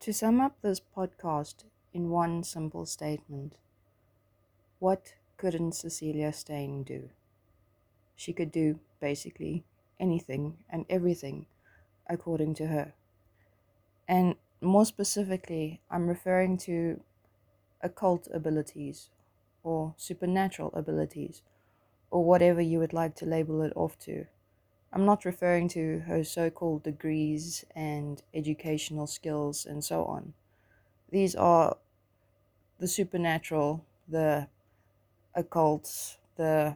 To sum up this podcast in one simple statement, what couldn't Cecilia Stein do? She could do basically anything and everything, according to her. And more specifically, I'm referring to occult abilities or supernatural abilities or whatever you would like to label it off to. I'm not referring to her so called degrees and educational skills and so on. These are the supernatural, the occult, the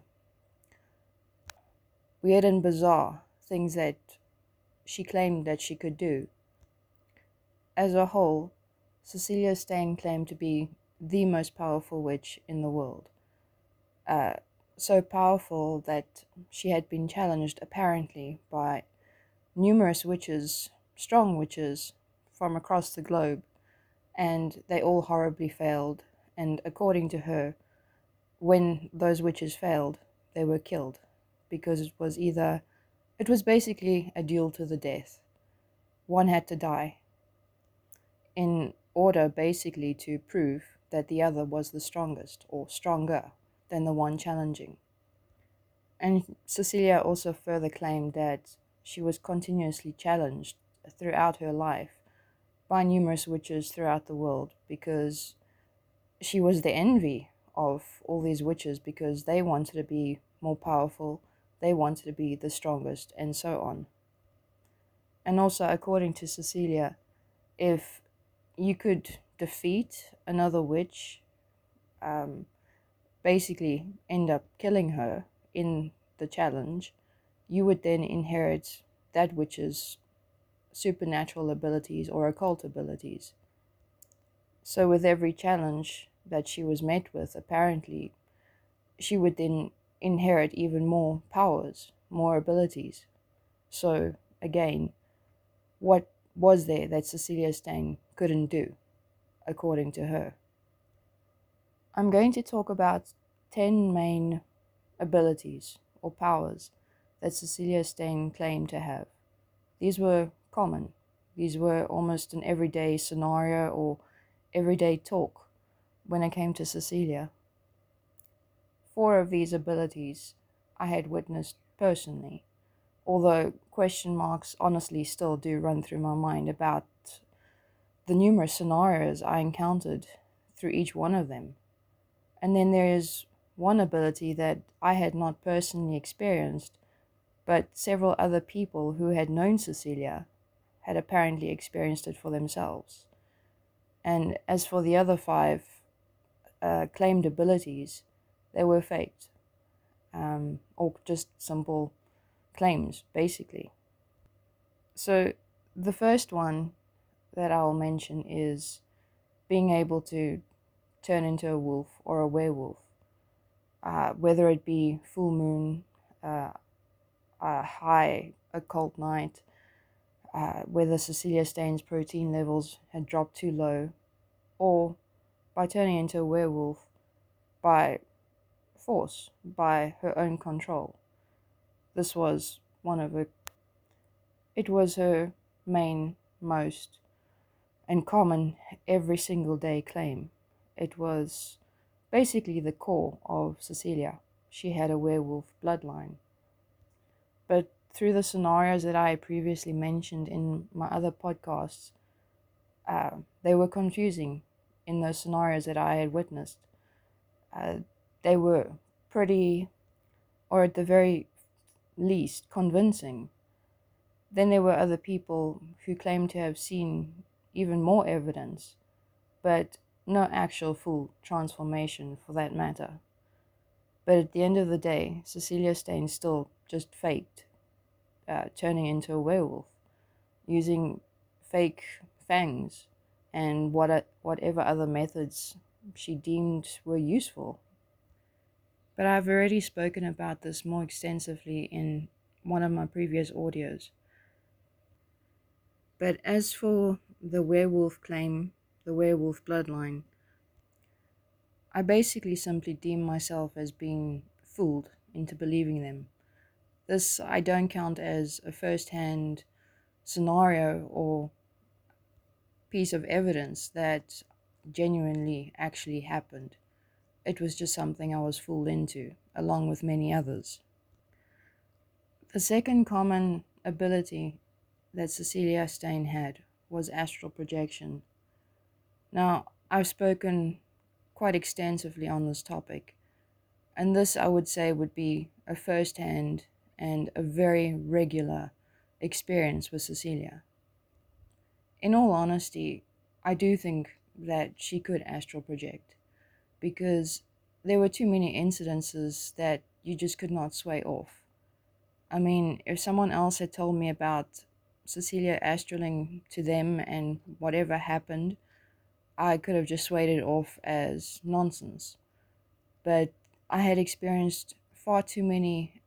weird and bizarre things that she claimed that she could do. As a whole, Cecilia Stein claimed to be the most powerful witch in the world. Uh, so powerful that she had been challenged apparently by numerous witches, strong witches, from across the globe, and they all horribly failed. And according to her, when those witches failed, they were killed because it was basically a duel to the death. One had to die in order basically to prove that the other was the strongest or stronger than the one challenging. And Cecilia also further claimed that she was continuously challenged throughout her life by numerous witches throughout the world because she was the envy of all these witches because they wanted to be more powerful, they wanted to be the strongest, and so on. And also, according to Cecilia, if you could defeat another witch, um, basically end up killing her in the challenge, you would then inherit that witch's supernatural abilities or occult abilities. So, with every challenge that she was met with, apparently, she would then inherit even more powers, more abilities. So, again, what was there that Cecilia Stein couldn't do, according to her? I'm going to talk about 10 main abilities or powers that Cecilia Stein claimed to have. These were common. These were almost an everyday scenario or everyday talk when it came to Cecilia. 4 of these abilities I had witnessed personally, although question marks honestly still do run through my mind about the numerous scenarios I encountered through each one of them. And then there is one ability that I had not personally experienced, but several other people who had known Cecilia had apparently experienced it for themselves. And as for the other 5 claimed abilities, they were faked, or just simple claims, basically. So the first one that I'll mention is being able to turn into a wolf or a werewolf, whether it be full moon, a high occult night, whether Cecilia Stein's protein levels had dropped too low, or by turning into a werewolf by force, by her own control. This was one of her, it was her main, most, and common every single day claim. It was basically the core of Cecilia. She had a werewolf bloodline. But through the scenarios that I previously mentioned in my other podcasts, they were confusing in those scenarios that I had witnessed. Uh, they were pretty, or at the very least, convincing. Then there were other people who claimed to have seen even more evidence, but no actual full transformation for that matter. But at the end of the day, Cecilia Stein still just faked turning into a werewolf, using fake fangs and whatever other methods she deemed were useful. But I've already spoken about this more extensively in one of my previous audios. But as for the werewolf claim, the werewolf bloodline, I basically simply deem myself as being fooled into believing them. This I don't count as a first hand scenario or piece of evidence that genuinely actually happened. It was just something I was fooled into, along with many others. The second common ability that Cecilia Stein had was astral projection. Now, I've spoken quite extensively on this topic, and this I would say would be a first hand and a very regular experience with Cecilia. In all honesty, I do think that she could astral project because there were too many incidences that you just could not sway off. I mean, if someone else had told me about Cecilia astraling to them and whatever happened, I could have just swayed it off as nonsense. But I had experienced far too many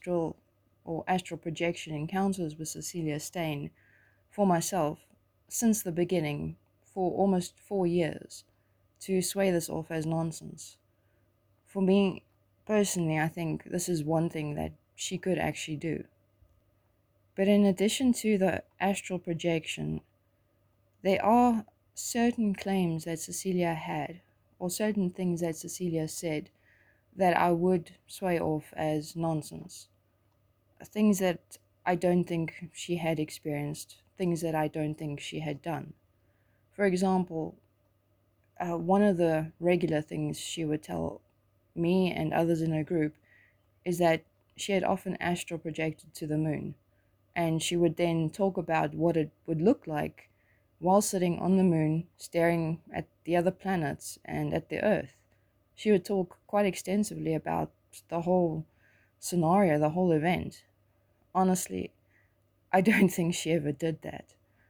astral projection encounters with Cecilia Stein for myself since the beginning for almost 4 years to sway this off as nonsense. For me personally, I think this is one thing that she could actually do. But in addition to the astral projection, there are certain claims that Cecilia had, or certain things that Cecilia said, that I would sway off as nonsense. Things that I don't think she had experienced, things that I don't think she had done. For example, one of the regular things she would tell me and others in her group is that she had often astral projected to the moon, and she would then talk about what it would look like while sitting on the moon, staring at the other planets and at the Earth. She would talk quite extensively about the whole scenario, the whole event. Honestly, I don't think she ever did that.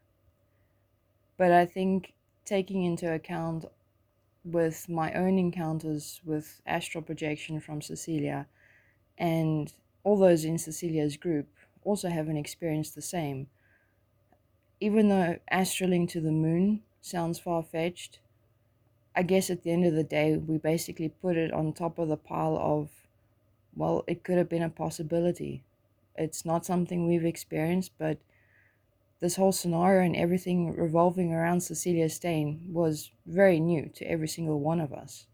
But I think taking into account with my own encounters with astral projection from Cecilia, and all those in Cecilia's group also haven't experienced the same. Even though astraling to the moon sounds far-fetched, I guess at the end of the day, we basically put it on top of the pile of, well, it could have been a possibility. It's not something we've experienced, but this whole scenario and everything revolving around Cecilia Stein was very new to every single one of us.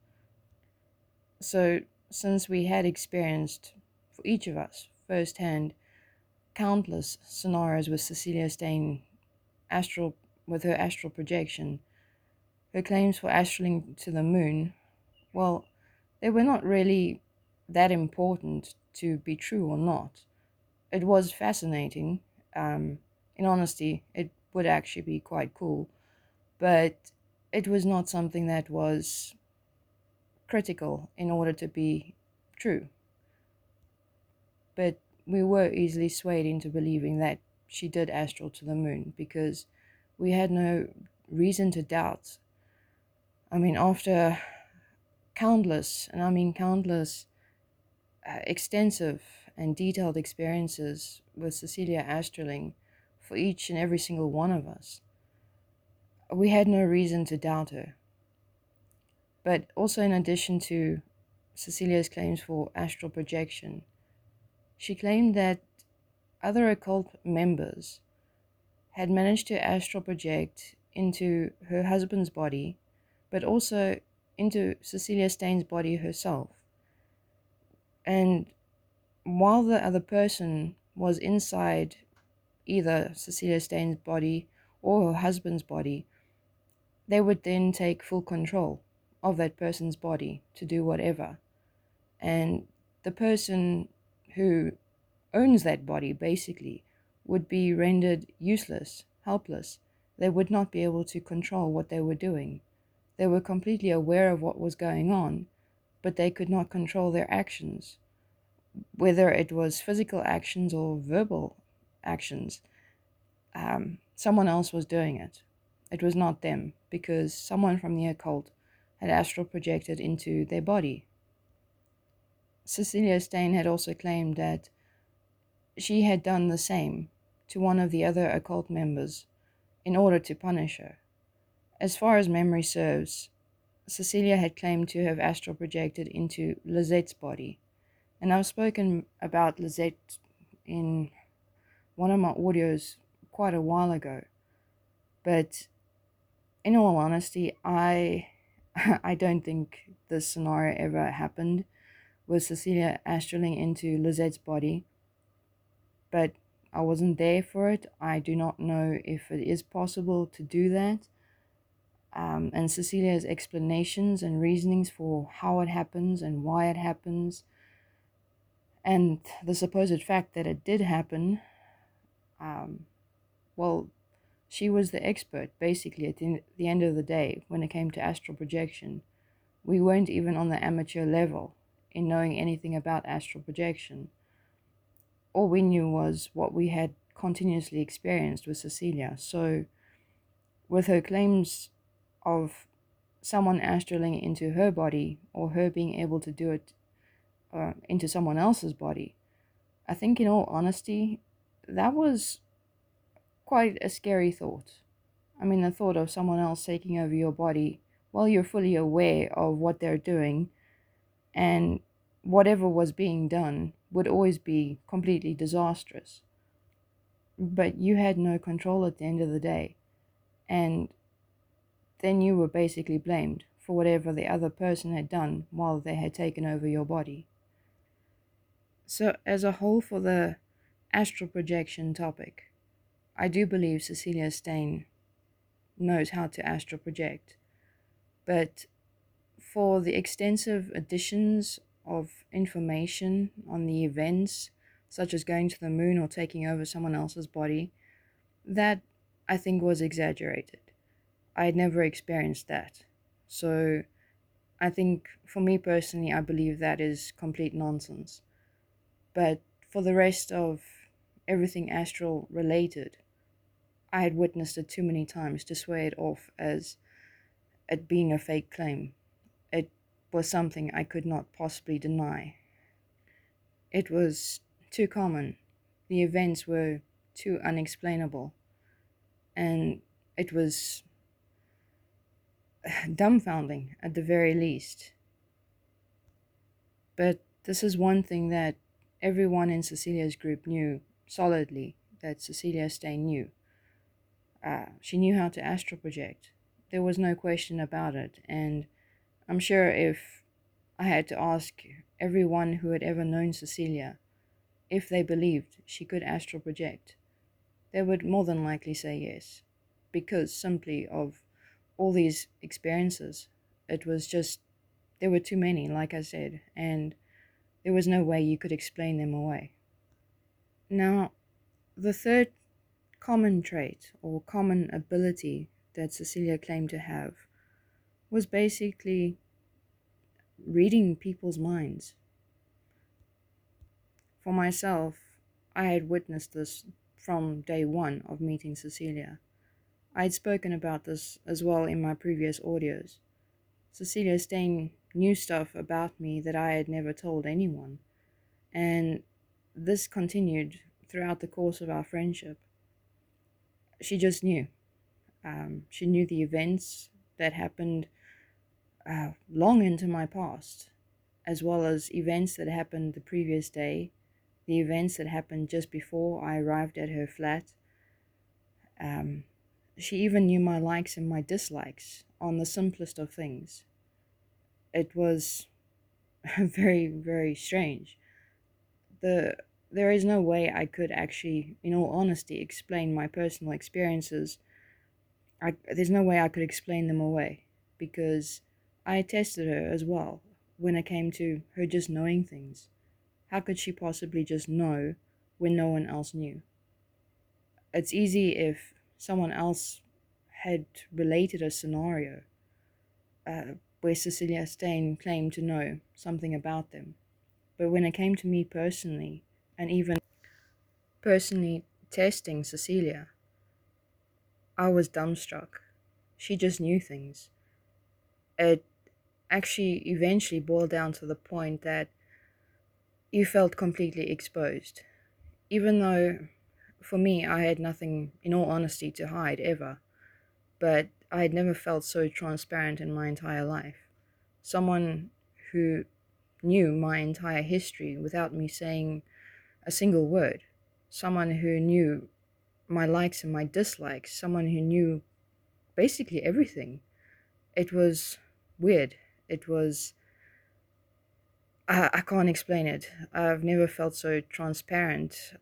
So, since we had experienced, for each of us, firsthand, countless scenarios with Cecilia Stein astral with her astral projection, her claims for astraling to the moon, well, they were not really that important to be true or not. It was fascinating. In honesty, it would actually be quite cool, but it was not something that was critical in order to be true. But we were easily swayed into believing that she did astral to the moon because we had no reason to doubt. I mean, after countless, and I mean countless, extensive and detailed experiences with Cecilia astraling for each and every single one of us, we had no reason to doubt her. But also, in addition to Cecilia's claims for astral projection, she claimed that other occult members had managed to astral project into her husband's body, but also into Cecilia Stein's body herself. And while the other person was inside either Cecilia Stein's body or her husband's body, they would then take full control of that person's body to do whatever. And the person who owns that body basically would be rendered useless, helpless. They would not be able to control what they were doing. They were completely aware of what was going on, but they could not control their actions. Whether it was physical actions or verbal actions, someone else was doing it. It was not them, because someone from the occult had astral projected into their body. Cecilia Stein had also claimed that she had done the same to one of the other occult members in order to punish her. As far as memory serves, Cecilia had claimed to have astral projected into Lizette's body, and I've spoken about Lisette in one of my audios quite a while ago, but In all honesty, I I don't think this scenario ever happened with Cecilia astraling into Lizette's body, but I wasn't there for it. I do not know if it is possible to do that. And Cecilia's explanations and reasonings for how it happens and why it happens, and the supposed fact that it did happen, um, well, she was the expert basically at the end of the day when it came to astral projection. We weren't even on the amateur level in knowing anything about astral projection. All we knew was what we had continuously experienced with Cecilia. So, with her claims of someone astraling into her body or her being able to do it into someone else's body, I think, in all honesty, that was quite a scary thought. I mean, the thought of someone else taking over your body while you're fully aware of what they're doing, and whatever was being done would always be completely disastrous. But you had no control at the end of the day, and then you were basically blamed for whatever the other person had done while they had taken over your body. So, as a whole, for the astral projection topic, I do believe Cecilia Stein knows how to astral project, but for the extensive additions of information on the events, such as going to the moon or taking over someone else's body, that I think was exaggerated. I had never experienced that. So I think, for me personally, I believe that is complete nonsense. But for the rest of everything astral related, I had witnessed it too many times to swear it off as it being a fake claim. It was something I could not possibly deny. It was too common. The events were too unexplainable. And it was dumbfounding at the very least. But this is one thing that everyone in Cecilia's group knew solidly, that Cecilia Stein knew. She knew how to astral project. There was no question about it, and I'm sure if I had to ask everyone who had ever known Cecilia if they believed she could astral project, they would more than likely say yes, because simply of all these experiences. It was just, there were too many, like I said, and there was no way you could explain them away. Now, the third common trait or common ability that Cecilia claimed to have was basically reading people's minds. For myself, I had witnessed this from day one of meeting Cecilia. I had spoken about this as well in my previous audios. Cecilia Stein knew stuff about me that I had never told anyone, and this continued throughout the course of our friendship. She just knew. She knew the events that happened long into my past, as well as events that happened the previous day, the events that happened just before I arrived at her flat. She even knew my likes and my dislikes on the simplest of things. It was very, very strange. There is no way I could actually, in all honesty, explain my personal experiences. There's no way I could explain them away, because I tested her as well when it came to her just knowing things. How could she possibly just know when no one else knew? It's easy if someone else had related a scenario where Cecilia Stein claimed to know something about them. But when it came to me personally, and even personally testing Cecilia, I was dumbstruck. She just knew things. It actually eventually boiled down to the point that you felt completely exposed. Even though, for me, I had nothing, in all honesty, to hide ever, but I had never felt so transparent in my entire life. Someone who knew my entire history without me saying a single word. Someone who knew my likes and my dislikes. Someone who knew basically everything. It was weird. It was, I can't explain it. I've never felt so transparent.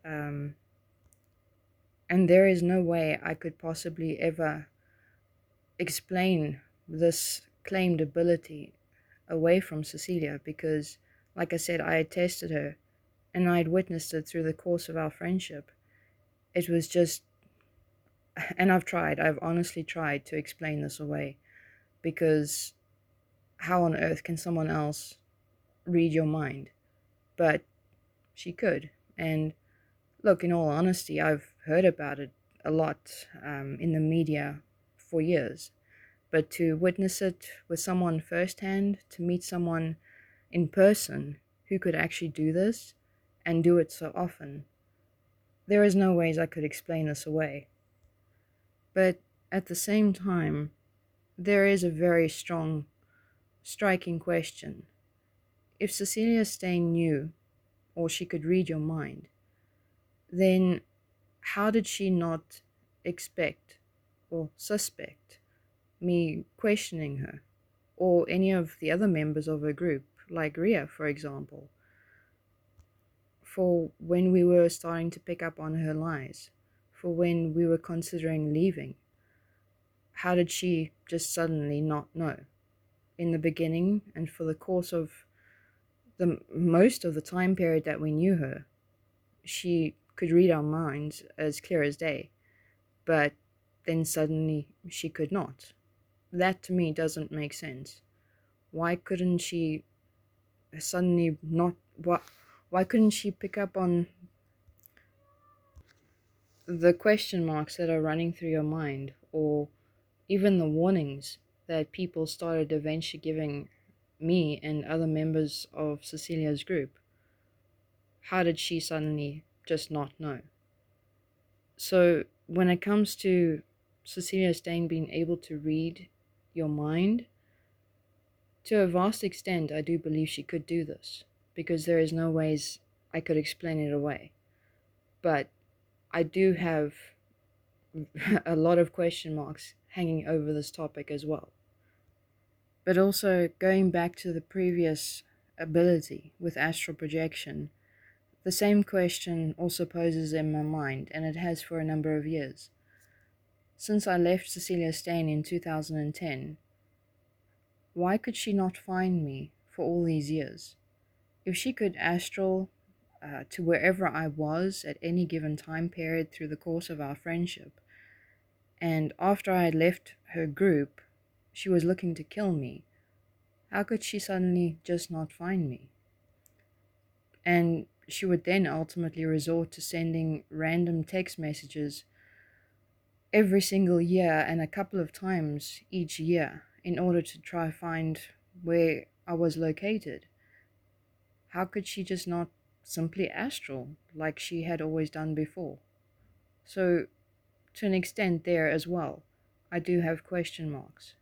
And there is no way I could possibly ever explain this claimed ability away from Cecilia because, like I said, I had tested her and I had witnessed it through the course of our friendship. It was just, and I've honestly tried to explain this away because how on earth can someone else read your mind? But she could. And look, in all honesty, I've heard about it a lot in the media for years. But to witness it with someone firsthand, to meet someone in person who could actually do this and do it so often, there is no ways I could explain this away. But at the same time, there is a very strong, striking question. If Cecilia Stein knew, or she could read your mind, then how did she not expect or suspect me questioning her, or any of the other members of her group, like Ria, for example, for when we were starting to pick up on her lies, for when we were considering leaving? How did she just suddenly not know? In the beginning, and for the course of the most of the time period that we knew her, she could read our minds as clear as day, but then suddenly she could not. That to me doesn't make sense. Why couldn't she suddenly not? Why couldn't she pick up on the question marks that are running through your mind, or even the warnings that people started eventually giving me and other members of Cecilia's group? How did she suddenly just not know? So, when it comes to Cecilia Stein being able to read your mind, to a vast extent, I do believe she could do this, because there is no ways I could explain it away. But I do have a lot of question marks hanging over this topic as well. But also, going back to the previous ability with astral projection, the same question also poses in my mind, and it has for a number of years. Since I left Cecilia Stein in 2010, why could she not find me for all these years? If she could astral to wherever I was at any given time period through the course of our friendship, and after I had left her group, she was looking to kill me, how could she suddenly just not find me? And she would then ultimately resort to sending random text messages every single year and a couple of times each year in order to try find where I was located. How could she just not simply astral like she had always done before? So, to an extent there as well, I do have question marks.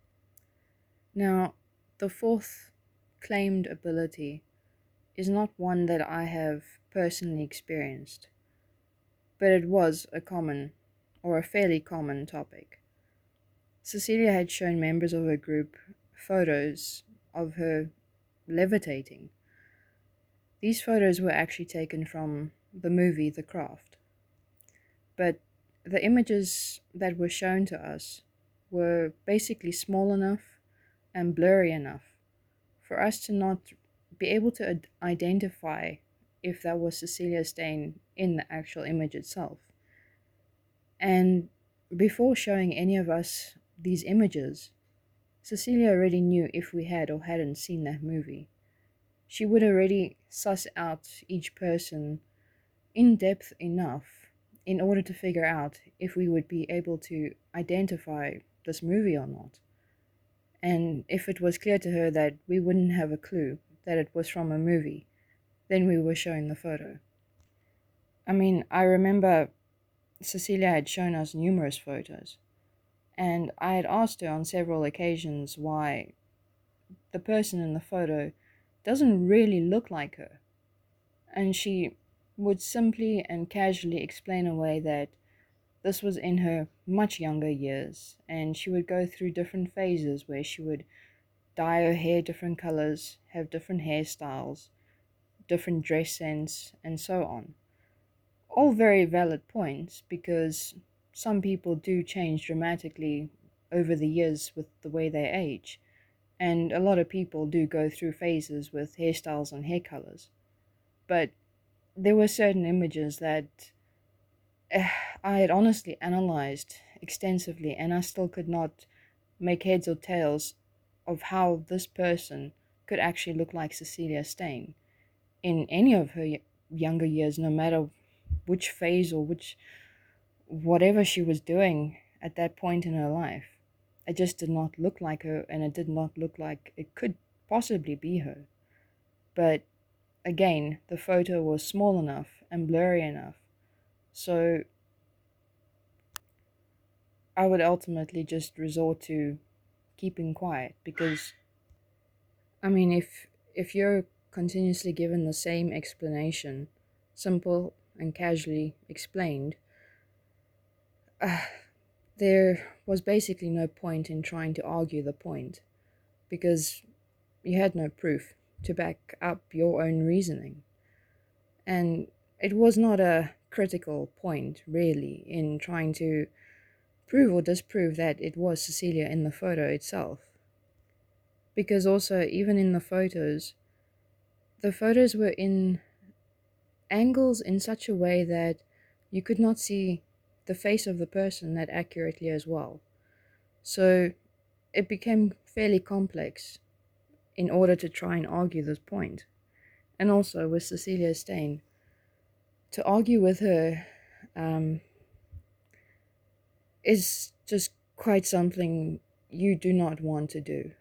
Now, the fourth claimed ability is not one that I have personally experienced, but it was a common, or a fairly common topic. Cecilia had shown members of her group photos of her levitating. These photos were actually taken from the movie The Craft, but the images that were shown to us were basically small enough and blurry enough for us to not be able to identify if that was Cecilia Stein in the actual image itself. And before showing any of us these images, Cecilia already knew if we had or hadn't seen that movie. She would already suss out each person in depth enough in order to figure out if we would be able to identify this movie or not. And if it was clear to her that we wouldn't have a clue that it was from a movie, then we were showing the photo. I mean, I remember Cecilia had shown us numerous photos, and I had asked her on several occasions why the person in the photo doesn't really look like her. And she would simply and casually explain away that This was in her much younger years, and she would go through different phases where she would dye her hair different colors, have different hairstyles, different dress sense, and so on. All very valid points because some people do change dramatically over the years with the way they age, and a lot of people do go through phases with hairstyles and hair colors. But there were certain images that I had honestly analyzed extensively, and I still could not make heads or tails of how this person could actually look like Cecilia Stein in any of her younger years, no matter which phase or which whatever she was doing at that point in her life. It just did not look like her, and it did not look like it could possibly be her. But again, the photo was small enough and blurry enough, so I would ultimately just resort to keeping quiet because, I mean, if you're continuously given the same explanation, simple and casually explained, there was basically no point in trying to argue the point because you had no proof to back up your own reasoning. And it was not a critical point, really, in trying to prove or disprove that it was Cecilia in the photo itself. Because also, even in the photos were in angles in such a way that you could not see the face of the person that accurately as well. So it became fairly complex in order to try and argue this point. And also with Cecilia Stein, to argue with her is just quite something you do not want to do.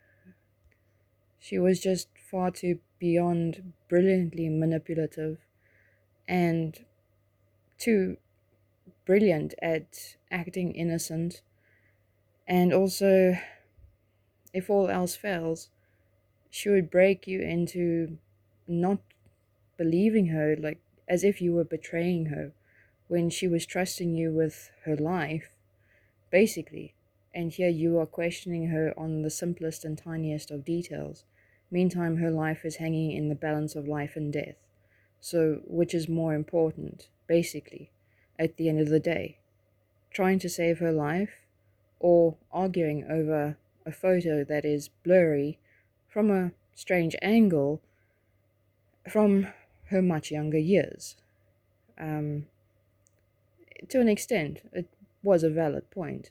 She was just far too beyond brilliantly manipulative and too brilliant at acting innocent. And also, if all else fails, she would break you into not believing her, like as if you were betraying her when she was trusting you with her life, basically. And here you are questioning her on the simplest and tiniest of details. Meantime, her life is hanging in the balance of life and death. So, which is more important, basically, at the end of the day? Trying to save her life or arguing over a photo that is blurry from a strange angle from her much younger years? Um, to an extent, it was a valid point.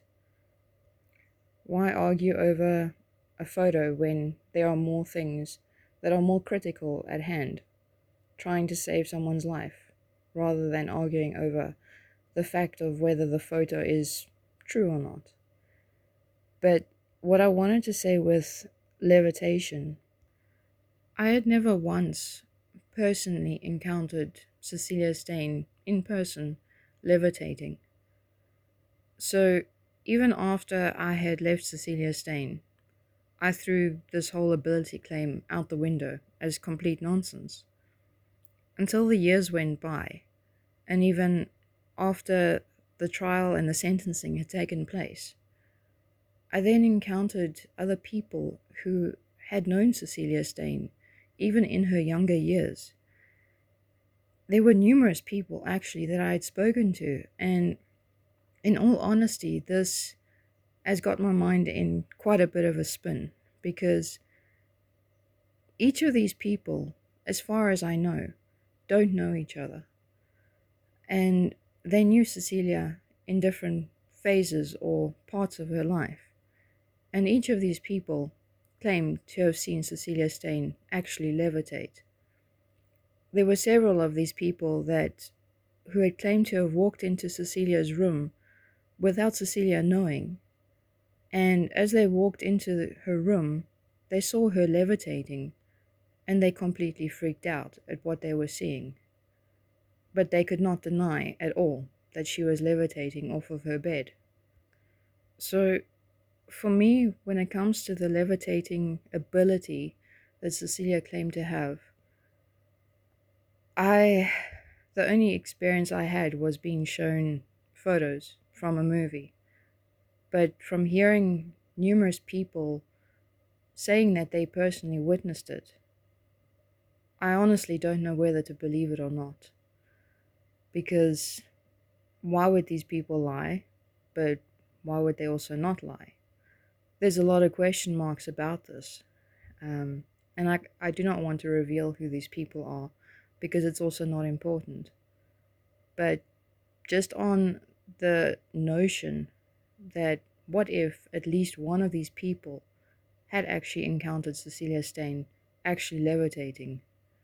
Why argue over a photo when there are more things that are more critical at hand, trying to save someone's life, rather than arguing over the fact of whether the photo is true or not? But what I wanted to say with levitation, I had never once personally encountered Cecilia Stein in person levitating. So even after I had left Cecilia Stein, I threw this whole ability claim out the window as complete nonsense. Until the years went by, and even after the trial and the sentencing had taken place, I then encountered other people who had known Cecilia Stein, even in her younger years. There were numerous people actually that I had spoken to, and in all honesty, this has got my mind in quite a bit of a spin because each of these people, as far as I know, don't know each other. And they knew Cecilia in different phases or parts of her life. And each of these people claimed to have seen Cecilia Stein actually levitate. There were several of these people who had claimed to have walked into Cecilia's room without Cecilia knowing. And as they walked into her room, they saw her levitating, and they completely freaked out at what they were seeing. But they could not deny at all that she was levitating off of her bed. So, for me, when it comes to the levitating ability that Cecilia claimed to have, the only experience I had was being shown photos from a movie, but from hearing numerous people saying that they personally witnessed it, I honestly don't know whether to believe it or not. Because why would these people lie? But why would they also not lie? There's a lot of question marks about this. And I do not want to reveal who these people are because it's also not important. But just on the notion that what if at least one of these people had actually encountered Cecilia Stein actually levitating,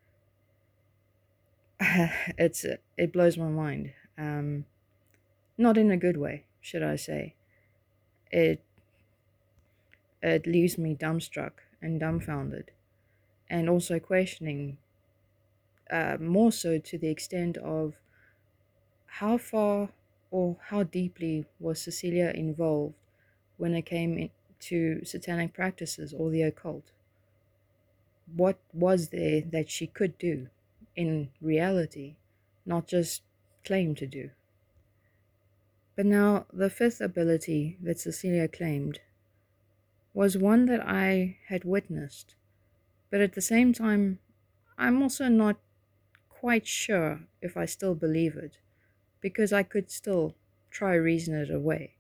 it blows my mind. Not in a good way, should I say. It it leaves me dumbstruck and dumbfounded, and also questioning, more so to the extent of how far or how deeply was Cecilia involved when it came to satanic practices or the occult. What was there that she could do in reality, not just claim to do? But now, the fifth ability that Cecilia claimed was one that I had witnessed, but at the same time, I'm also not quite sure if I still believe it, because I could still try reason it away.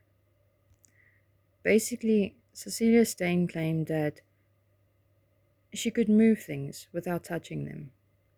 Basically, Cecilia Stein claimed that she could move things without touching them.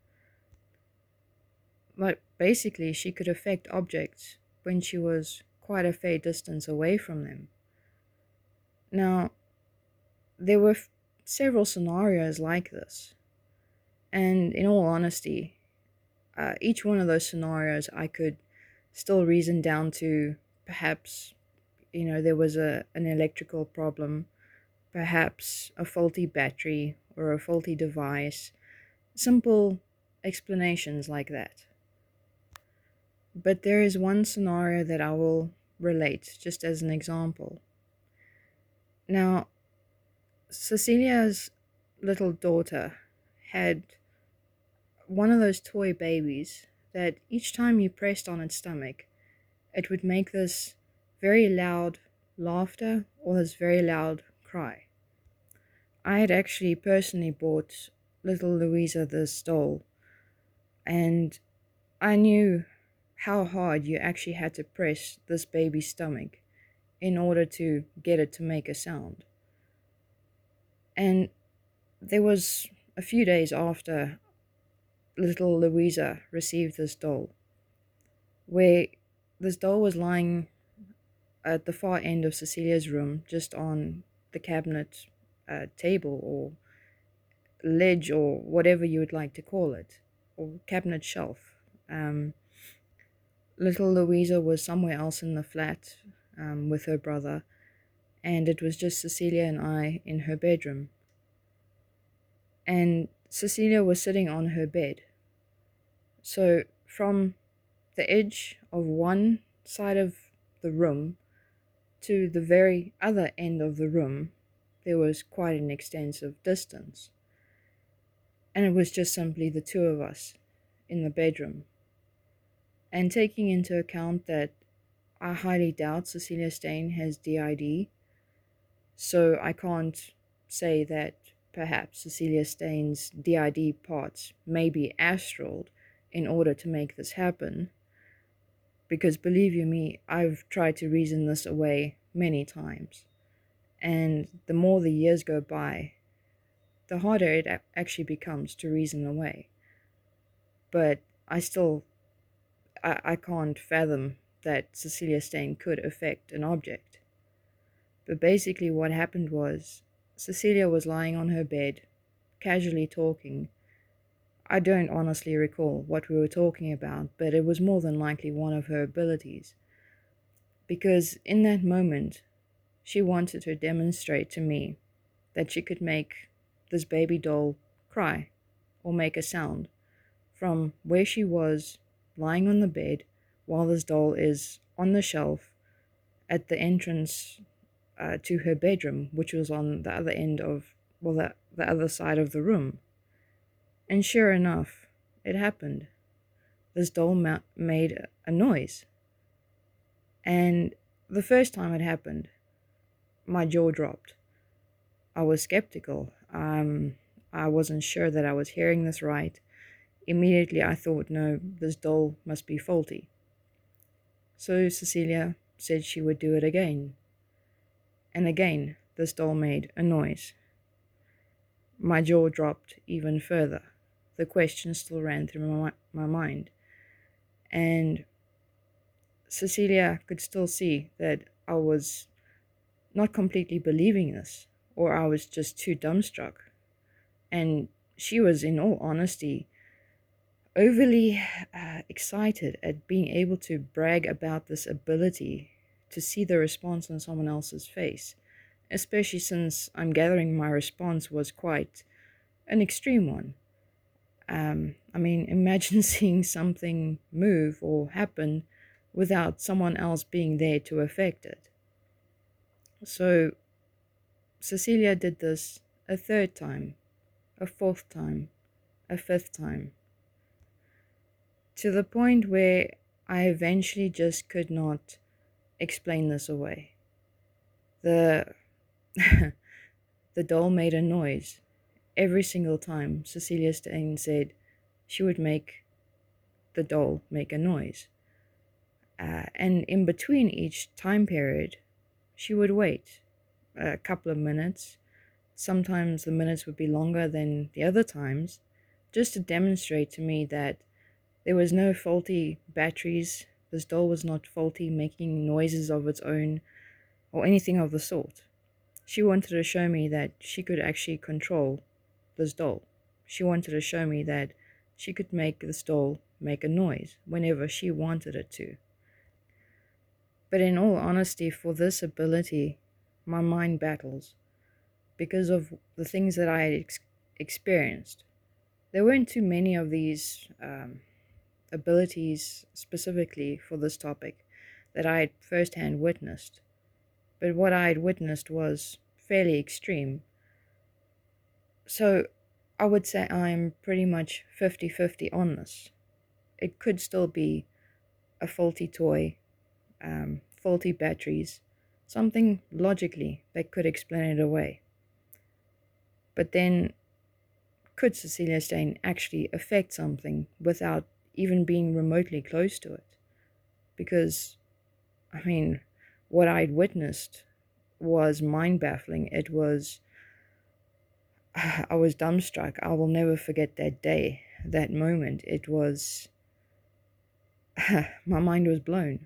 But basically, she could affect objects when she was quite a fair distance away from them. Now, there were several scenarios like this, and in all honesty, each one of those scenarios I could still reason down to perhaps, there was an electrical problem, perhaps a faulty battery or a faulty device, simple explanations like that. But there is one scenario that I will relate just as an example. Now, Cecilia's little daughter had one of those toy babies that each time you pressed on its stomach, it would make this very loud laughter or this very loud cry. I had actually personally bought little Louisa this doll, and I knew how hard you actually had to press this baby's stomach in order to get it to make a sound. And there was a few days after little Louisa received this doll, where this doll was lying at the far end of Cecilia's room, just on the cabinet table or ledge or whatever you would like to call it, or cabinet shelf. Little Louisa was somewhere else in the flat with her brother, and it was just Cecilia and I in her bedroom. And Cecilia was sitting on her bed. So from the edge of one side of the room to the very other end of the room, there was quite an extensive distance. And it was just simply the two of us in the bedroom. And taking into account that I highly doubt Cecilia Stein has DID, so I can't say that perhaps Cecilia Stein's DID parts may be astraled in order to make this happen, because believe you me, I've tried to reason this away many times, and the more the years go by, the harder it actually becomes to reason away. But I can't fathom that Cecilia Stein could affect an object. But basically what happened was, Cecilia was lying on her bed, casually talking. I don't honestly recall what we were talking about, but it was more than likely one of her abilities. Because in that moment, she wanted to demonstrate to me that she could make this baby doll cry or make a sound from where she was lying on the bed while this doll is on the shelf at the entrance to her bedroom, which was on the other end of, well, the other side of the room. And sure enough, it happened. This doll made a noise. And the first time it happened, my jaw dropped. I was skeptical. I wasn't sure that I was hearing this right. Immediately I thought, no, this doll must be faulty. So Cecilia said she would do it again. And again, this doll made a noise. My jaw dropped even further. The question still ran through my mind. And Cecilia could still see that I was not completely believing this, or I was just too dumbstruck. And she was, in all honesty, overly excited at being able to brag about this ability to see the response on someone else's face, especially since I'm gathering my response was quite an extreme one. I mean, imagine seeing something move or happen without someone else being there to affect it. So Cecilia did this a third time, a fourth time, a fifth time, to the point where I eventually just could not explain this away. The the doll made a noise every single time Cecilia Stain said she would make the doll make a noise. And in between each time period, she would wait a couple of minutes. Sometimes the minutes would be longer than the other times, just to demonstrate to me that there was no faulty batteries. This doll was not faulty, making noises of its own, or anything of the sort. She wanted to show me that she could actually control this doll. She wanted to show me that she could make this doll make a noise whenever she wanted it to. But in all honesty, for this ability, my mind battles because of the things that I had experienced. There weren't too many of these abilities specifically for this topic that I had firsthand witnessed. But what I had witnessed was fairly extreme. So I would say I'm pretty much 50-50 on this. It could still be a faulty toy, faulty batteries, something logically that could explain it away. But then, could Cecilia Stain actually affect something without even being remotely close to it? Because, I mean, what I'd witnessed was mind-baffling. It was, I was dumbstruck. I will never forget that day, that moment. It was, my mind was blown.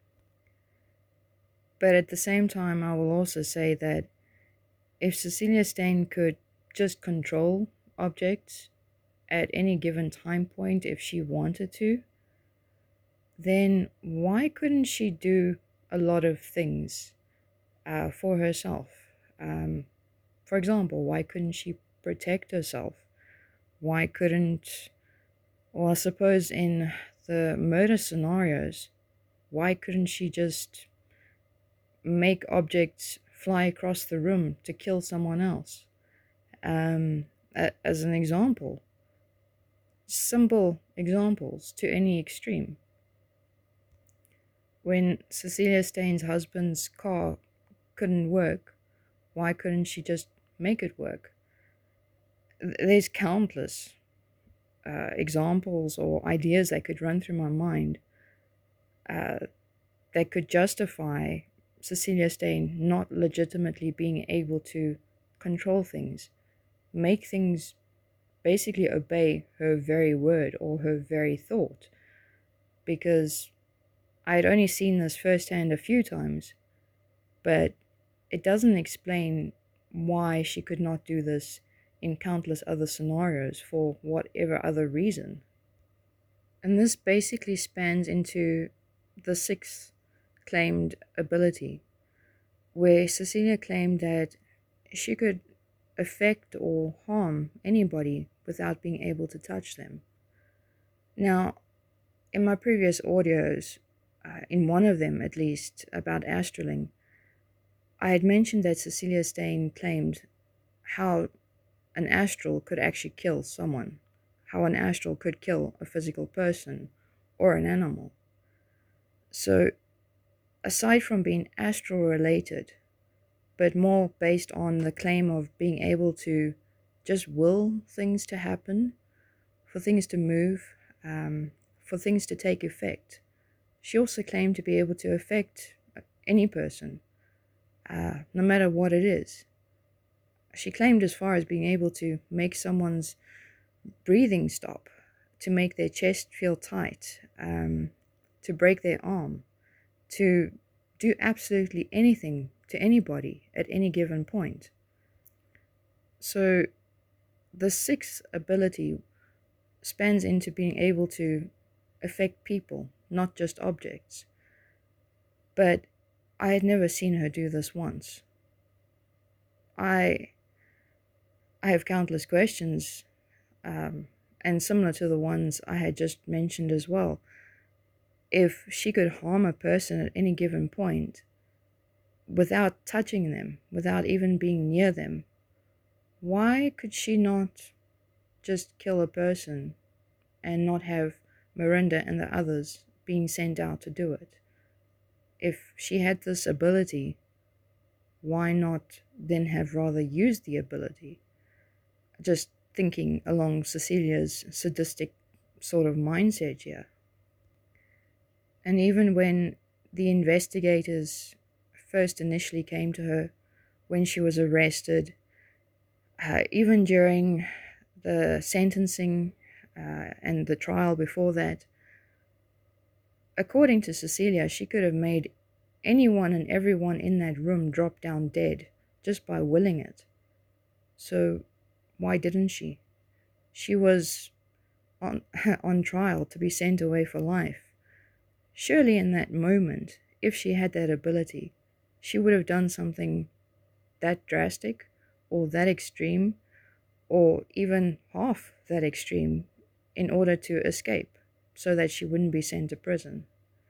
But at the same time, I will also say that if Cecilia Stain could just control objects at any given time point if she wanted to, then why couldn't she do a lot of things for herself? For example, why couldn't she protect herself? Why couldn't, well, I suppose in the murder scenarios, why couldn't she just make objects fly across the room to kill someone else? As an example, simple examples to any extreme. When Cecilia Stain's husband's car couldn't work, why couldn't she just make it work? There's countless examples or ideas that could run through my mind that could justify Cecilia Stain not legitimately being able to control things, make things basically obey her very word or her very thought. Because I had only seen this firsthand a few times, but it doesn't explain why she could not do this in countless other scenarios for whatever other reason. And this basically spans into the sixth claimed ability, where Cecilia claimed that she could affect or harm anybody without being able to touch them. Now, in my previous audios, in one of them at least, about Astraling, I had mentioned that Cecilia Stain claimed how an astral could actually kill someone, how an astral could kill a physical person or an animal. So aside from being astral related, but more based on the claim of being able to just will things to happen, for things to move, for things to take effect. She also claimed to be able to affect any person, no matter what it is. She claimed as far as being able to make someone's breathing stop, to make their chest feel tight, to break their arm, to do absolutely anything to anybody at any given point. So the sixth ability spans into being able to affect people, not just objects. But I had never seen her do this once. I have countless questions, and similar to the ones I had just mentioned as well. If she could harm a person at any given point without touching them, without even being near them, why could she not just kill a person and not have Miranda and the others being sent out to do it? If she had this ability, why not then have rather used the ability? Just thinking along Cecilia's sadistic sort of mindset here. And even when the investigators first initially came to her, when she was arrested, even during the sentencing and the trial before that, according to Cecilia, she could have made anyone and everyone in that room drop down dead just by willing it. So why didn't she? She was on trial to be sent away for life. Surely in that moment, if she had that ability, she would have done something that drastic or that extreme or even half that extreme in order to escape so that she wouldn't be sent to prison.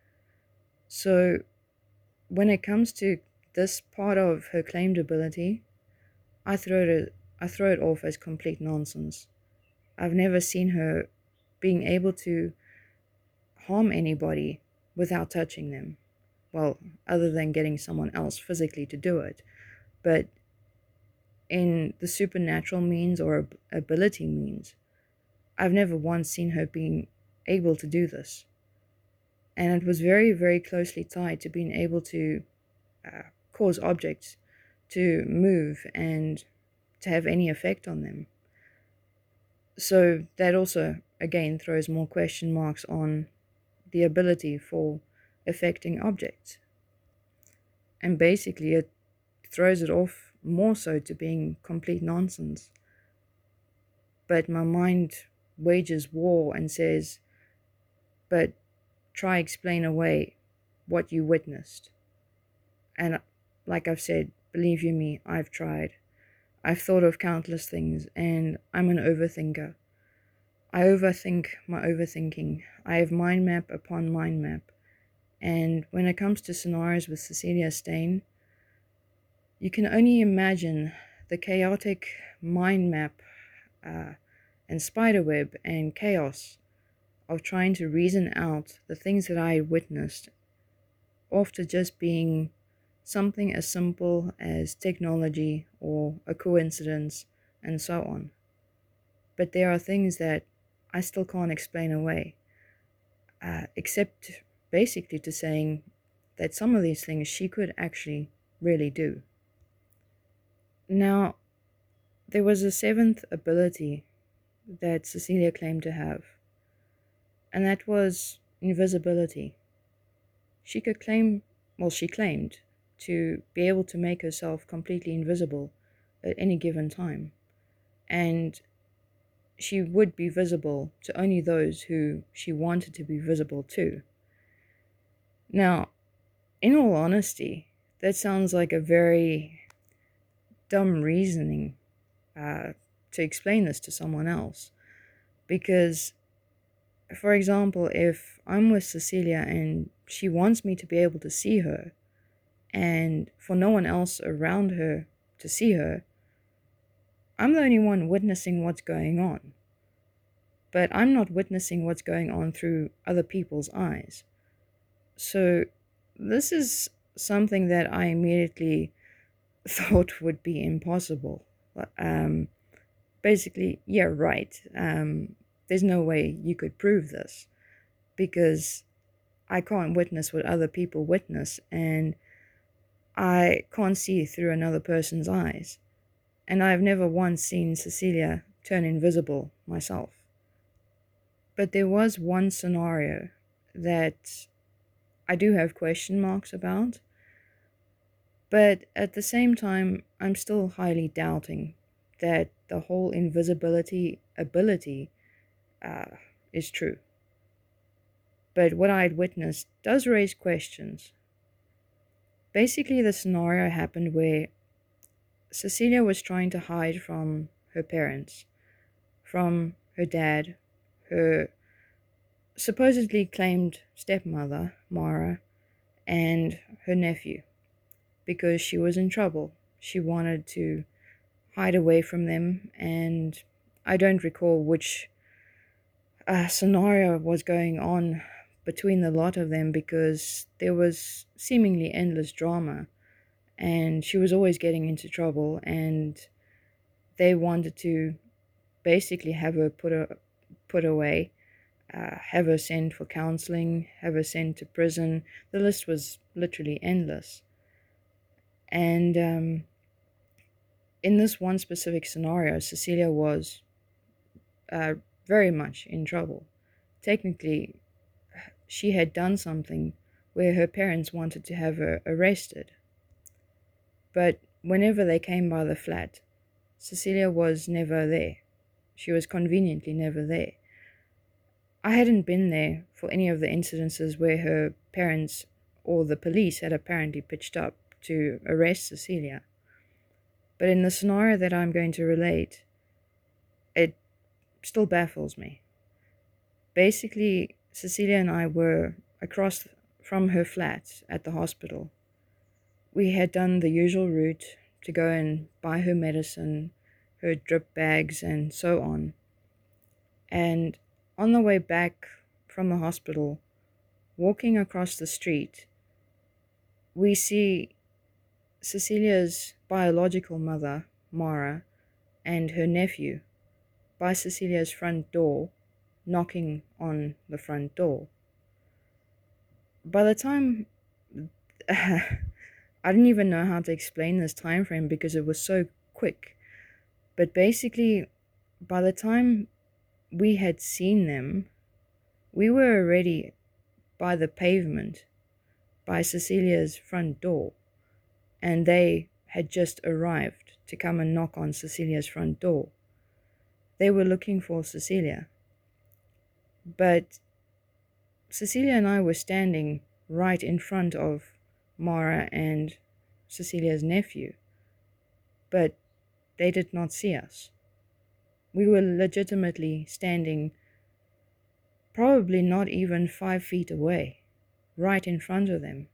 So when it comes to this part of her claimed ability, I throw it off as complete nonsense. I've never seen her being able to harm anybody without touching them. Well, other than getting someone else physically to do it. But in the supernatural means or ability means, I've never once seen her being able to do this. And it was very, very closely tied to being able to cause objects to move and to have any effect on them. So that also, again, throws more question marks on the ability for affecting objects. And basically, it throws it off more so to being complete nonsense. But my mind wages war and says, but try explain away what you witnessed. And like I've said, believe you me, I've tried. I've thought of countless things, and I'm an overthinker. I overthink my overthinking. I have mind map upon mind map. And when it comes to scenarios with Cecilia Steyn, you can only imagine the chaotic mind map and spiderweb and chaos of trying to reason out the things that I witnessed after just being something as simple as technology or a coincidence and so on. But there are things that I still can't explain away, except basically to saying that some of these things she could actually really do. Now, there was a seventh ability that Cecilia claimed to have, and that was invisibility. She claimed to be able to make herself completely invisible at any given time, and she would be visible to only those who she wanted to be visible to. Now, in all honesty, that sounds like a very dumb reasoning to explain this to someone else. Because, for example, if I'm with Cecilia and she wants me to be able to see her, and for no one else around her to see her, I'm the only one witnessing what's going on. But I'm not witnessing what's going on through other people's eyes. So this is something that I immediately thought would be impossible. Um, Basically, yeah, right. There's no way you could prove this because I can't witness what other people witness, and I can't see through another person's eyes. And I've never once seen Cecilia turn invisible myself. But there was one scenario that I do have question marks about, but at the same time, I'm still highly doubting that the whole invisibility ability uh, is true. But what I'd witnessed does raise questions. Basically, the scenario happened where Cecilia was trying to hide from her parents, from her dad, her supposedly claimed stepmother, Mara, and her nephew, because she was in trouble. She wanted to hide away from them, and I don't recall which scenario was going on between the lot of them because there was seemingly endless drama, and she was always getting into trouble, and they wanted to basically have her put away, have her sent for counseling, have her sent to prison. The list was literally endless. And in this one specific scenario, Cecilia was uh, very much in trouble. Technically, she had done something where her parents wanted to have her arrested. But whenever they came by the flat, Cecilia was never there. She was conveniently never there. I hadn't been there for any of the incidences where her parents or the police had apparently pitched up to arrest Cecilia. But in the scenario that I'm going to relate, it still baffles me. Basically, Cecilia and I were across from her flat at the hospital. We had done the usual route to go and buy her medicine, her drip bags, and so on. And on the way back from the hospital, walking across the street, we see Cecilia's biological mother, Mara, and her nephew by Cecilia's front door, knocking on the front door. By the time I didn't even know how to explain this time frame because it was so quick. But basically, by the time we had seen them, we were already by the pavement, by Cecilia's front door, and they had just arrived to come and knock on Cecilia's front door. They were looking for Cecilia, but Cecilia and I were standing right in front of Mara and Cecilia's nephew, but they did not see us. We were legitimately standing probably not even 5 feet away, right in front of them.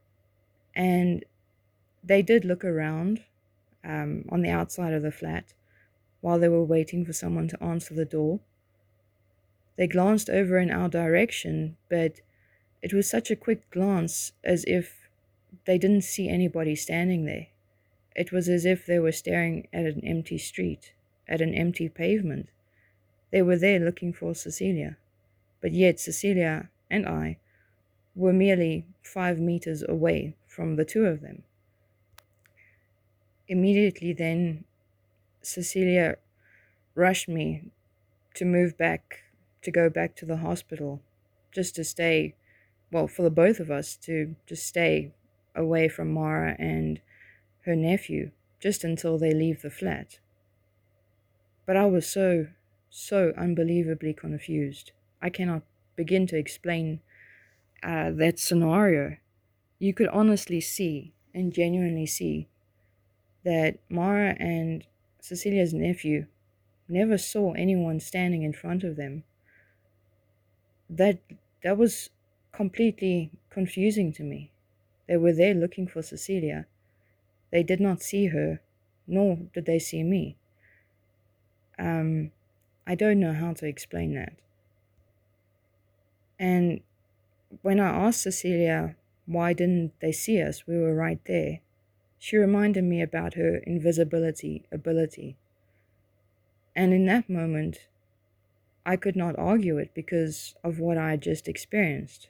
And they did look around on the outside of the flat while they were waiting for someone to answer the door. They glanced over in our direction, but it was such a quick glance as if they didn't see anybody standing there. It was as if they were staring at an empty street, at an empty pavement. They were there looking for Cecilia, but yet Cecilia and I were merely 5 meters away from the two of them. Immediately then, Cecilia rushed me to move back, to go back to the hospital, just to stay, well, for the both of us to just stay away from Mara and her nephew, just until they leave the flat. But I was so unbelievably confused. I cannot begin to explain that scenario. You could honestly see and genuinely see that Mara and Cecilia's nephew never saw anyone standing in front of them. That was completely confusing to me. They were there looking for Cecilia. They did not see her, nor did they see me. I don't know how to explain that. And when I asked Cecilia Why didn't they see us? We were right there. She reminded me about her invisibility ability. And in that moment, I could not argue it because of what I had just experienced.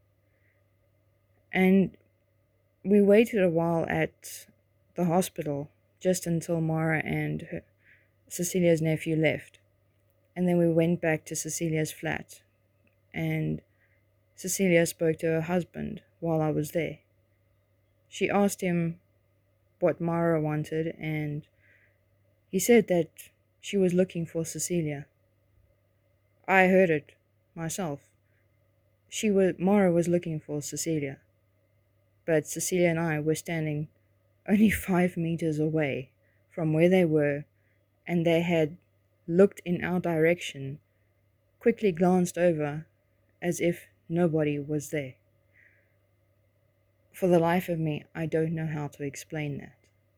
And we waited a while at the hospital just until Mara and Cecilia's nephew left. And then we went back to Cecilia's flat. And Cecilia spoke to her husband while I was there. She asked him what Mara wanted, and he said that she was looking for Cecilia. I heard it myself. Mara was looking for Cecilia, but Cecilia and I were standing only 5 meters away from where they were, and they had looked in our direction, quickly glanced over, as if nobody was there. For the life of me, I don't know how to explain that.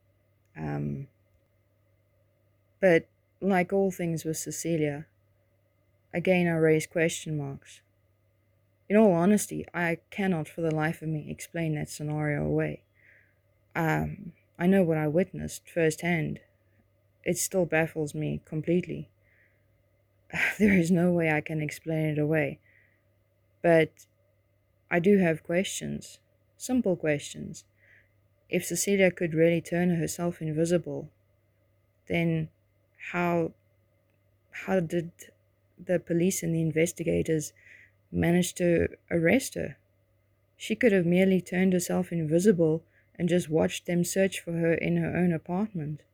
But like all things with Cecilia, again I raise question marks. In all honesty, I cannot for the life of me explain that scenario away. I know what I witnessed firsthand. It still baffles me completely. There is no way I can explain it away. But I do have questions, simple questions. If Cecilia could really turn herself invisible, then how did the police and the investigators manage to arrest her? She could have merely turned herself invisible and just watched them search for her in her own apartment.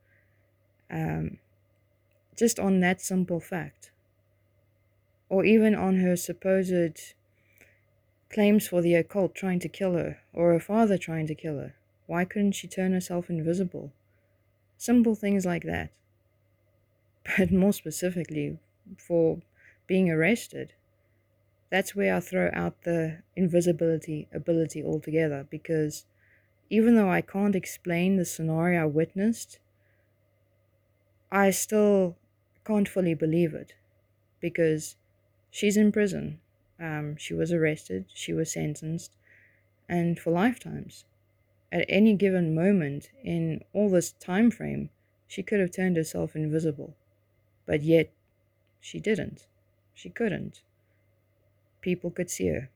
Just on that simple fact. Or even on her supposed claims for the occult trying to kill her, or her father trying to kill her. Why couldn't she turn herself invisible? Simple things like that. But more specifically, for being arrested, that's where I throw out the invisibility ability altogether, because even though I can't explain the scenario I witnessed, I still can't fully believe it, because she's in prison. She was arrested, she was sentenced, and for lifetimes. At any given moment in all this time frame, she could have turned herself invisible. But yet, she didn't. She couldn't. People could see her.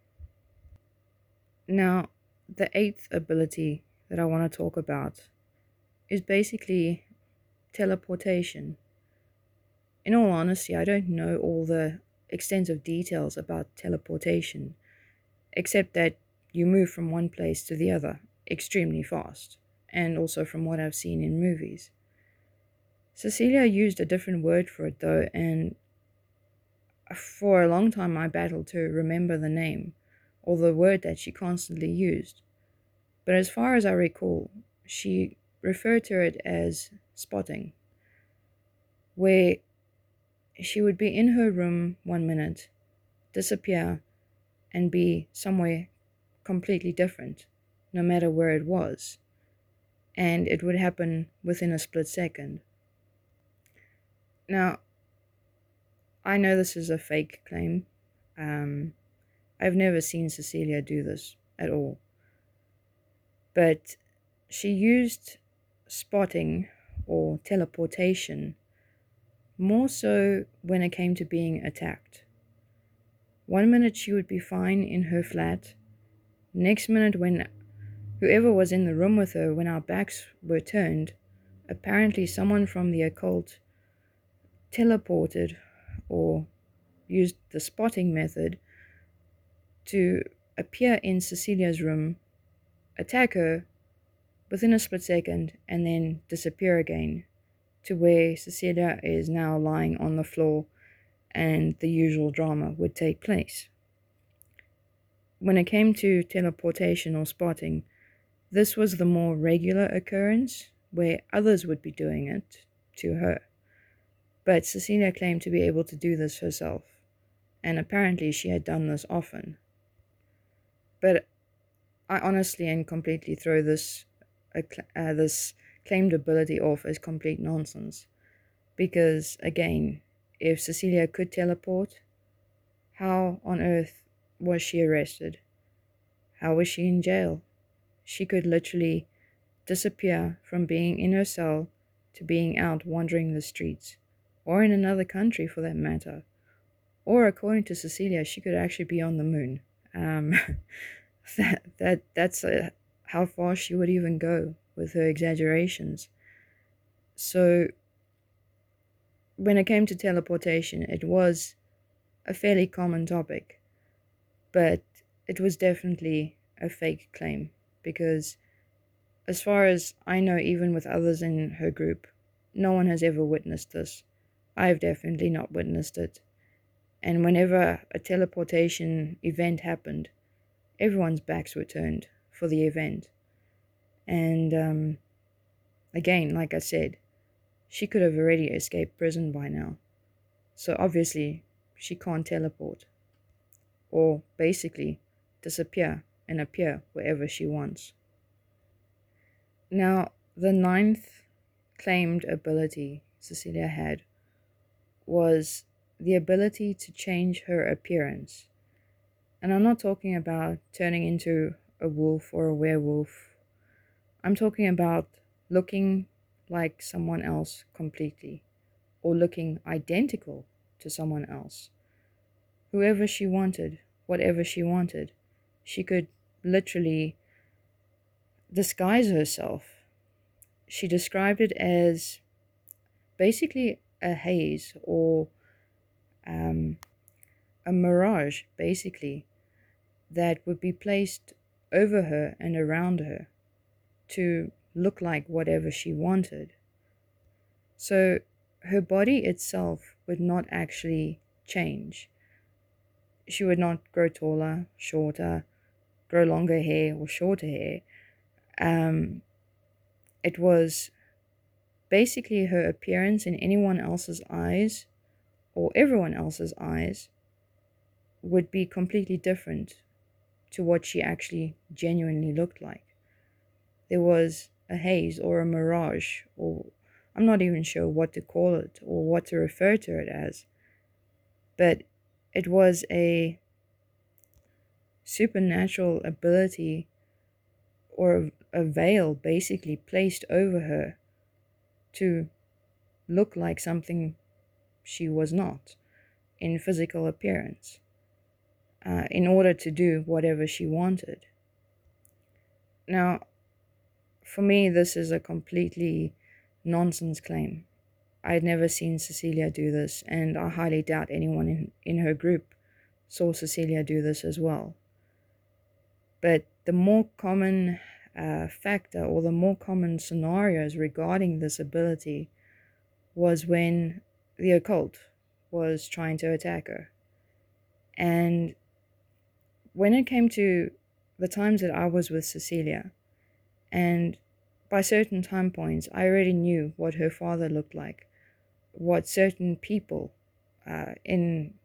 Now, the eighth ability that I want to talk about is basically teleportation. In all honesty, I don't know all the extensive details about teleportation, except that you move from one place to the other extremely fast, and also from what I've seen in movies. Cecilia used a different word for it though, and for a long time I battled to remember the name, or the word that she constantly used. But as far as I recall, she referred to it as spotting, where she would be in her room one minute, disappear, and be somewhere completely different, no matter where it was. And it would happen within a split second. Now, I know this is a fake claim. I've never seen Cecilia do this at all. But she used spotting or teleportation more so when it came to being attacked. One minute she would be fine in her flat. Next minute, when whoever was in the room with her, when our backs were turned, apparently someone from the occult teleported or used the spotting method to appear in Cecilia's room, attack her within a split second, and then disappear again to where Cecilia is now lying on the floor and the usual drama would take place. When it came to teleportation or spotting, this was the more regular occurrence where others would be doing it to her. But Cecilia claimed to be able to do this herself, and apparently she had done this often. But I honestly and completely throw this claimed ability off as complete nonsense. Because, again, if Cecilia could teleport, how on earth was she arrested? how was she in jail? She could literally disappear from being in her cell to being out wandering the streets, or in another country for that matter. Or according to Cecilia, she could actually be on the moon. Um, that's how far she would even go with her exaggerations. So when it came to teleportation, it was a fairly common topic, but it was definitely a fake claim because, as far as I know, even with others in her group, no one has ever witnessed this. I've definitely not witnessed it. And whenever a teleportation event happened, everyone's backs were turned for the event. And again, like I said, she could have already escaped prison by now. So obviously, she can't teleport. Or basically, disappear and appear wherever she wants. Now, the ninth claimed ability Cecilia had was the ability to change her appearance. And I'm not talking about turning into a wolf or a werewolf. I'm talking about looking like someone else completely, or looking identical to someone else. Whoever she wanted, whatever she wanted, she could literally disguise herself. She described it as basically a haze or a mirage, basically, that would be placed over her and around her to look like whatever she wanted. So her body itself would not actually change. She would not grow taller, shorter, grow longer hair or shorter hair. It was basically her appearance in anyone else's eyes or everyone else's eyes would be completely different to what she actually genuinely looked like. There was a haze or a mirage, or I'm not even sure what to call it or what to refer to it as, but it was a supernatural ability or a veil basically placed over her to look like something she was not in physical appearance, in order to do whatever she wanted. Now, for me, this is a completely nonsense claim. I had never seen Cecilia do this, and I highly doubt anyone in her group saw Cecilia do this as well. But the more common factor or the more common scenarios regarding this ability was when the occult was trying to attack her. And when it came to the times that I was with Cecilia, and by certain time points, I already knew what her father looked like, what certain people in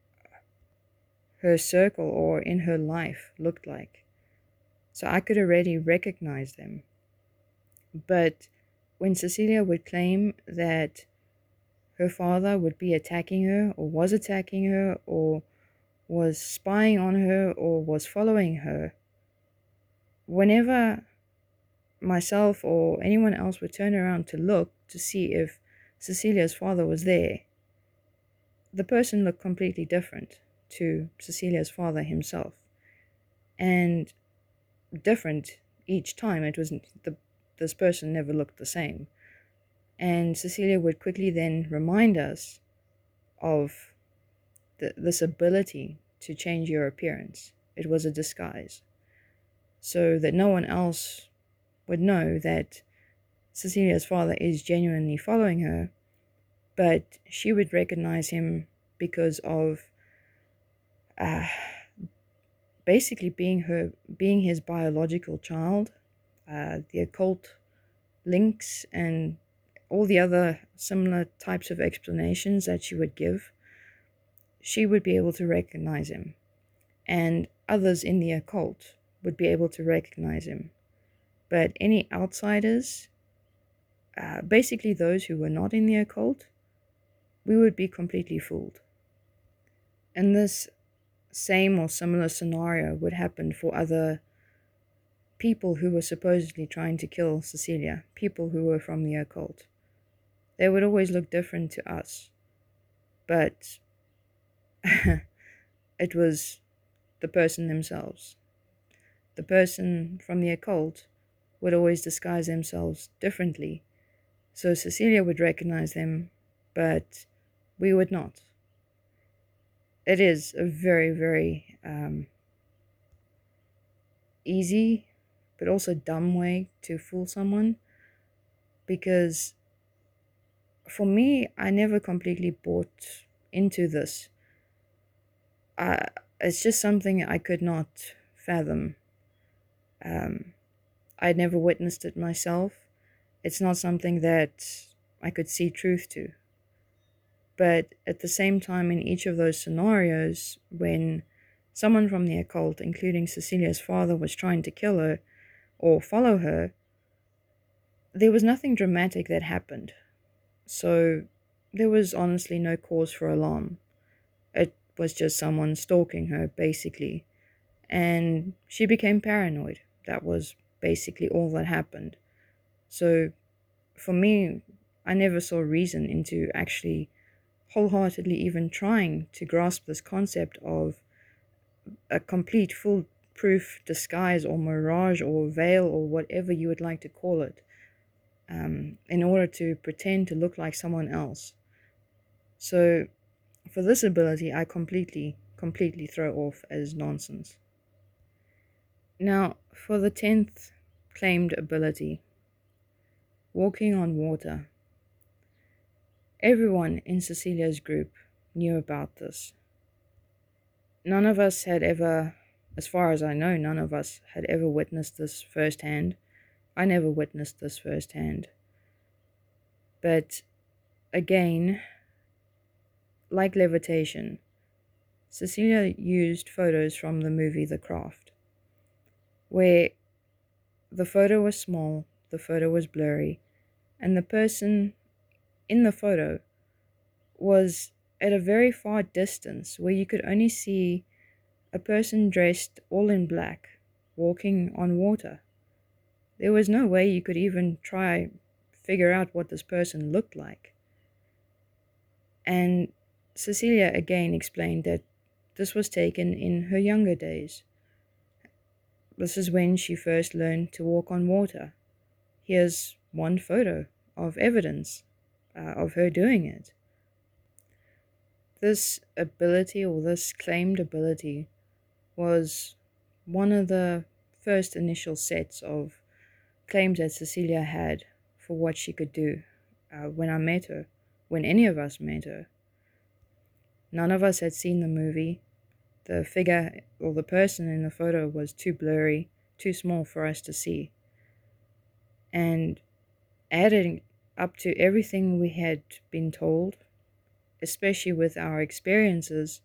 her circle or in her life looked like. So I could already recognize them. But when Cecilia would claim that her father would be attacking her, or was attacking her, or was spying on her, or was following her, whenever myself or anyone else would turn around to look to see if Cecilia's father was there, the person looked completely different to Cecilia's father himself. And different each time. This person never looked the same. And Cecilia would quickly then remind us of this ability to change your appearance. It was a disguise, so that no one else would know that Cecilia's father is genuinely following her, but she would recognize him because of basically being his biological child, the occult links and all the other similar types of explanations that she would give. She would be able to recognize him, and others in the occult would be able to recognize him. But any outsiders, basically those who were not in the occult, we would be completely fooled. And this same or similar scenario would happen for other people who were supposedly trying to kill Cecilia, people who were from the occult. They would always look different to us, but it was the person themselves. The person from the occult would always disguise themselves differently, so Cecilia would recognize them, but we would not. It is a very, very easy, but also dumb way to fool someone, because for me, I never completely bought into this. It's just something I could not fathom. I'd never witnessed it myself. It's not something that I could see truth to. But at the same time, in each of those scenarios, when someone from the occult, including Cecilia's father, was trying to kill her or follow her, there was nothing dramatic that happened. So there was honestly no cause for alarm. It was just someone stalking her, basically. And she became paranoid. That was basically all that happened. So for me, I never saw reason into actually wholeheartedly even trying to grasp this concept of a complete foolproof disguise or mirage or veil or whatever you would like to call it, in order to pretend to look like someone else. So for this ability, I completely throw off as nonsense. Now, for the 10th claimed ability, walking on water. Everyone in Cecilia's group knew about this. None of us had ever, as far as I know, none of us had ever witnessed this firsthand. I never witnessed this firsthand. But again, like levitation, Cecilia used photos from the movie The Craft, where the photo was small, the photo was blurry, and the person in the photo was at a very far distance where you could only see a person dressed all in black walking on water. There was no way you could even try figure out what this person looked like. And Cecilia again explained that this was taken in her younger days. This is when she first learned to walk on water. Here's one photo of evidence of her doing it. This ability, or this claimed ability, was one of the first initial sets of claims that Cecilia had for what she could do when I met her, when any of us met her. None of us had seen the movie. The figure or the person in the photo was too blurry, too small for us to see. And adding up to everything we had been told, especially with our experiences,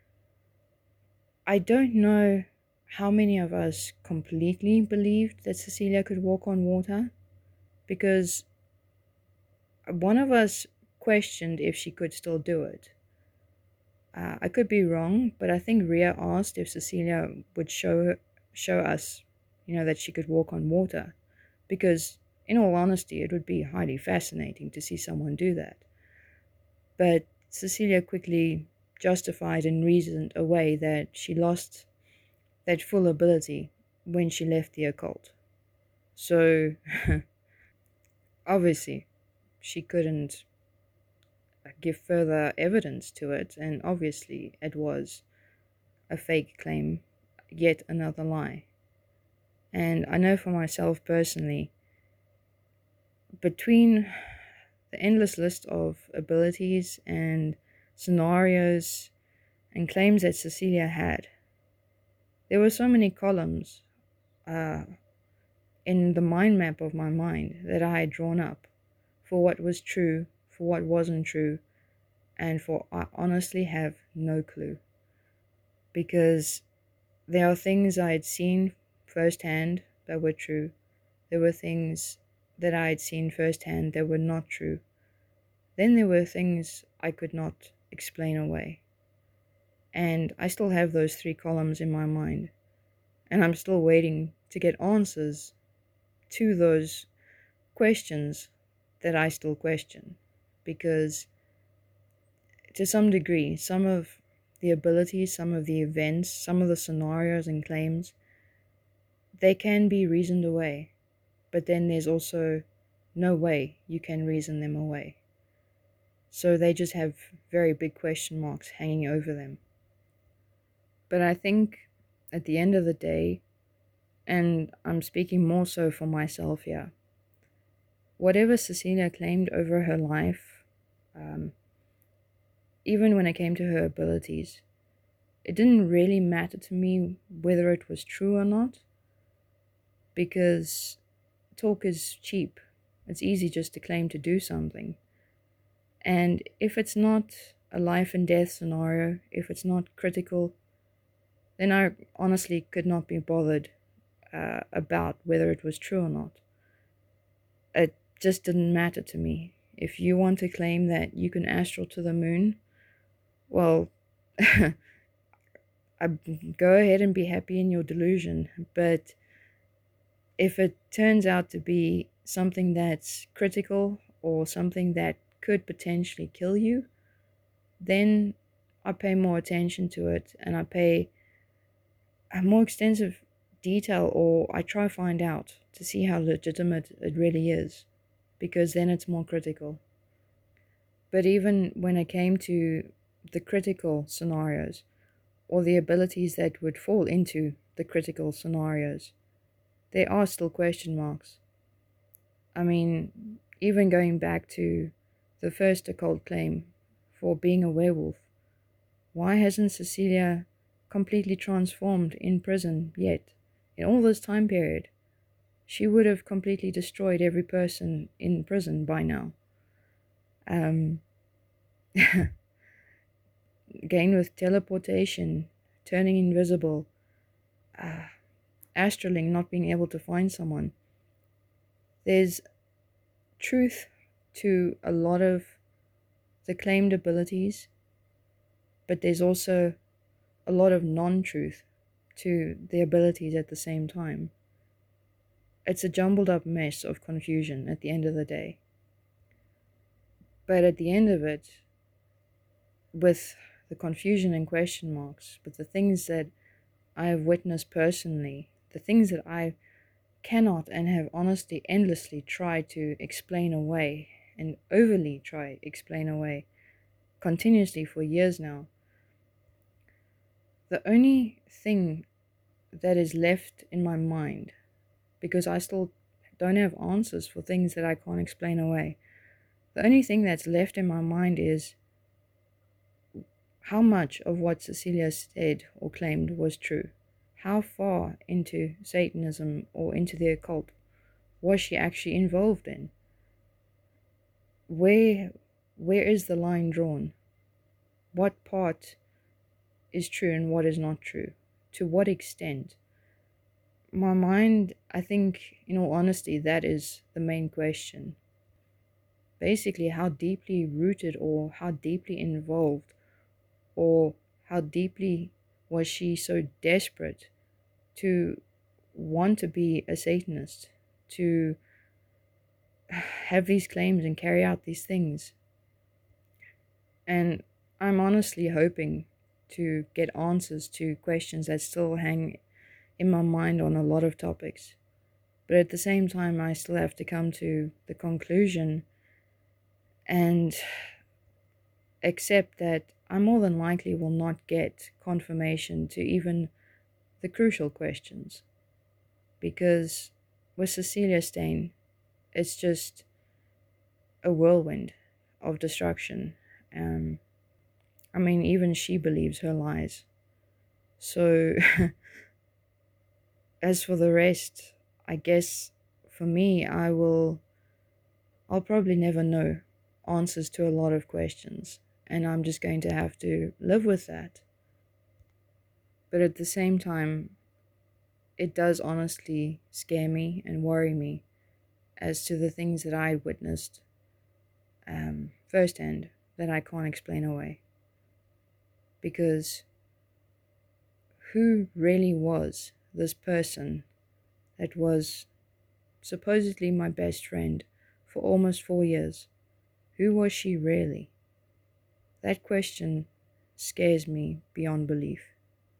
I don't know how many of us completely believed that Cecilia could walk on water, because one of us questioned if she could still do it. I could be wrong, but I think Ria asked if Cecilia would show us, that she could walk on water, because in all honesty, it would be highly fascinating to see someone do that. But Cecilia quickly justified and reasoned away that she lost that full ability when she left the occult. So, obviously, she couldn't give further evidence to it, and obviously it was a fake claim, yet another lie. And I know for myself personally, between the endless list of abilities and scenarios and claims that Cecilia had, there were so many columns in the mind map of my mind that I had drawn up for what was true, for what wasn't true, and for I honestly have no clue. Because there are things I had seen firsthand that were true. There were things that I had seen firsthand that were not true. Then there were things I could not explain away. And I still have those 3 columns in my mind. And I'm still waiting to get answers to those questions that I still question. Because to some degree, some of the abilities, some of the events, some of the scenarios and claims, they can be reasoned away. But then there's also no way you can reason them away. So they just have very big question marks hanging over them. But I think at the end of the day, and I'm speaking more so for myself here, whatever Cecilia claimed over her life, even when it came to her abilities, it didn't really matter to me whether it was true or not, because talk is cheap. It's easy just to claim to do something. And if it's not a life and death scenario, if it's not critical, then I honestly could not be bothered about whether it was true or not. It just didn't matter to me. If you want to claim that you can astral to the moon, well, go ahead and be happy in your delusion. But if it turns out to be something that's critical or something that could potentially kill you, then I pay more attention to it and I pay a more extensive detail, or I try to find out to see how legitimate it really is, because then it's more critical. But even when it came to the critical scenarios, or the abilities that would fall into the critical scenarios, there are still question marks. I mean, even going back to the first occult claim for being a werewolf, why hasn't Cecilia completely transformed in prison yet? In all this time period, she would have completely destroyed every person in prison by now. Again, with teleportation, turning invisible, astraling, not being able to find someone. There's truth to a lot of the claimed abilities, but there's also a lot of non-truth to the abilities at the same time. It's a jumbled up mess of confusion at the end of the day. But at the end of it, with the confusion and question marks, but the things that I have witnessed personally, the things that I cannot and have honestly endlessly tried to explain away and overly try explain away continuously for years now, the only thing that is left in my mind, because I still don't have answers for things that I can't explain away, the only thing that's left in my mind is how much of what Cecilia said or claimed was true. How far into Satanism or into the occult was she actually involved in? Where is the line drawn? What part is true and what is not true? To what extent? My mind, I think, in all honesty, that is the main question. Basically, how deeply rooted or how deeply involved or how deeply was she so desperate to want to be a Satanist, to have these claims and carry out these things. And I'm honestly hoping to get answers to questions that still hang in my mind on a lot of topics. But at the same time, I still have to come to the conclusion and accept that I more than likely will not get confirmation to even the crucial questions. Because with Cecilia Stain, it's just a whirlwind of destruction. I mean, even she believes her lies. So, as for the rest, I guess for me, I'll probably never know answers to a lot of questions, and I'm just going to have to live with that. But at the same time, it does honestly scare me and worry me as to the things that I witnessed firsthand that I can't explain away. Because who really was this person that was supposedly my best friend for almost 4 years, who was she really? That question scares me beyond belief.